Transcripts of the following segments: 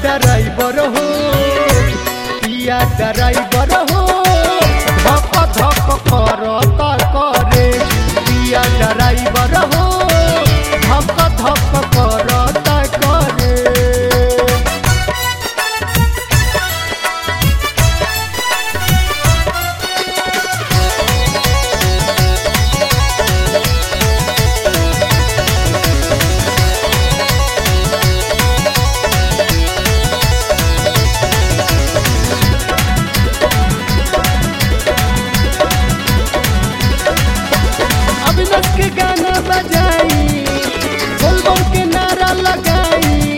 Driver हो पिया driver हो धक धक करता करे पिया ड्राइवर हो धक धक करता करे। अविनाश के गाना बजाई बोल बोल के नारा लगाई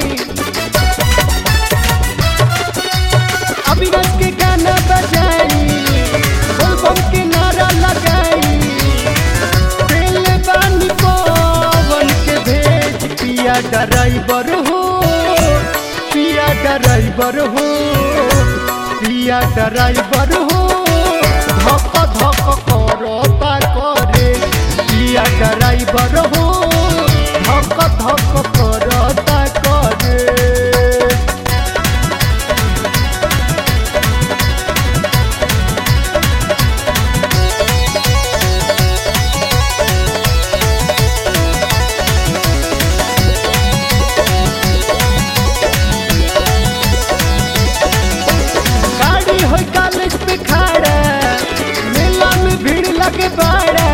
अविनाश के गाना बजाई बोल बोल के नारा लगाई दिल बानी पवन के भेज पिया ड्राइवर हो पिया ड्राइवर हो पिया ड्राइवर हो धक धक करता करे पिया ड्राइवर हो धक धक करता करे। गाड़ी हो कॉलेज पे खड़ा मेला में भीड़ लगे बड़ा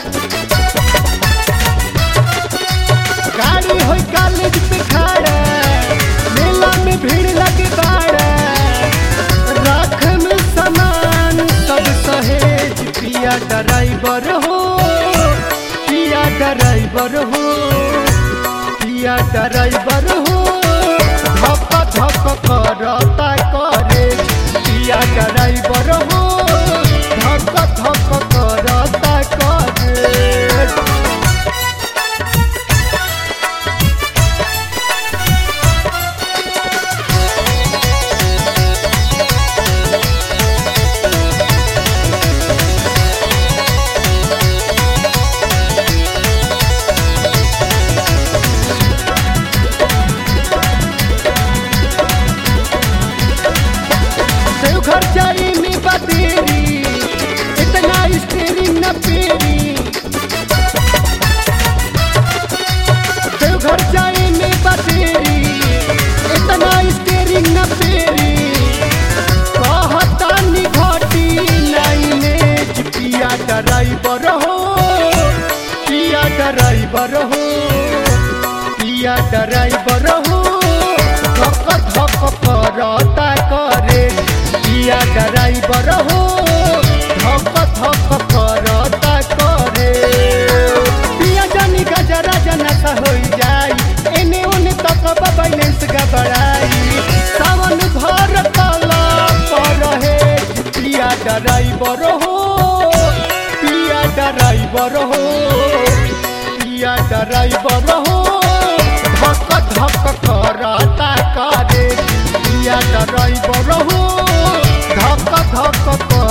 गाड़ी हो कॉलेज पे खड़ा मेला में भीड़ लगे बड़ा राख में सामान सब सहेज पिया ड्राइवर हो पिया ड्राइवर हो पिया ड्राइवर हो धक धक करता करे पिया ड्राइवर हो धक धक करता करे। घर जाई में बदेरी इतना स्टेरिंग न पेरी घर जाई में बदेरी इतना स्टेरिंग न पेरी कहता नि घटी नहीं में पिया ड्राइवर हो पिया ड्राइवर हो पिया ड्राइवर हो धक धक करता करे पिया ड्राइवर हो धक धक करता करे। पिया जानी गजरा जनता हो जाई एने ओने तक बैलेंस गबड़ाई सावन भर तला पर है पिया ड्राइवर हो पिया ड्राइवर हो पिया ड्राइवर हो धक धक करता करे पिया ड्राइवर हो धक धक कर